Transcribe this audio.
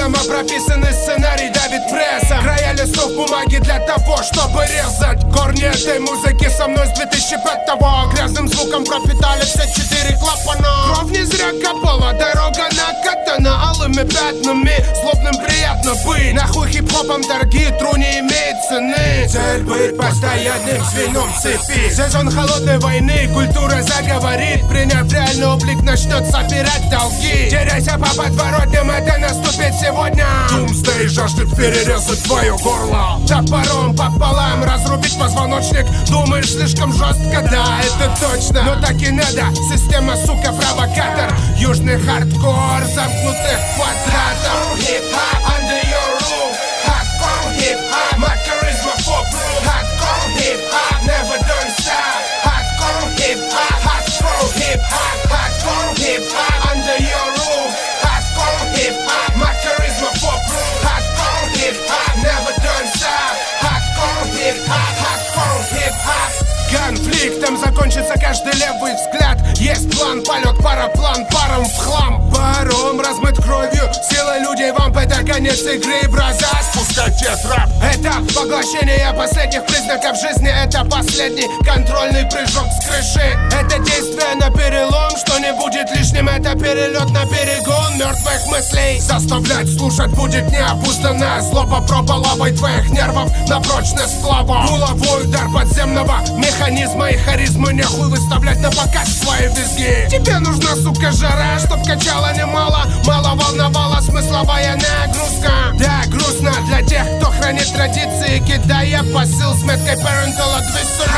Прямо прописанный сценарий давит прессом. Края листов бумаги для того, чтобы резать. Корни этой музыки со мной с 2005-го. Грязным звуком пропитали все 4 клапана. Кровь не зря капала, дорога накатана алыми пятнами. Злобным приятно быть. Нахуй хип-хопом торги, тру не имеет цены. Цель быть постоянным звеном цепи. Сезон холодной войны, культура заговорит. Приняв реальный облик, начнет собирать долги. Теряйся по подворотням, это наступит сегодня. Doomsday жаждет перерезать твое горло. Топором пополам разрубить позвоночник. Думаешь слишком жестко, да, это точно. Но так и надо, система, сука, провокатор. Южный хардкор замкнутых квадратов. Хип-хоп under your roof. Hardcore hip-hop, my charisma for proof. Hardcore hip-hop, never done stop. Hardcore hip-hop, hardcore hip-hop. Hardcore hip-hop under your roof. Hardcore hip-hop, my charisma for proof. Hardcore hip-hop, never done stop. Hardcore hip-hop, hardcore hip-hop. Конфликтом закончится каждый левый взгляд. Есть план, полет, параплан, паром в хлам. Паром размыт кровью, силой людей вамп. Это конец игры, браза. Спускайте трап. Это поглощение последних признаков жизни. Это последний контрольный прыжок с крыши. Это действие на перелом, что не будет лишним. Это перелет на перегон мертвых мыслей. Заставлять слушать будет необузданное зло. Попробуй лавой твоих нервов на прочность сплава. Булавой удар подземного механизма и харизмы. Нехуй выставлять на показ свои визги. Тебе нужна, сука, жара, чтоб качала немало. Мало волновала смысловая нагрузка. Да, грустно для тех, кто хранит традиции, кидая посыл с меткой parental advisory.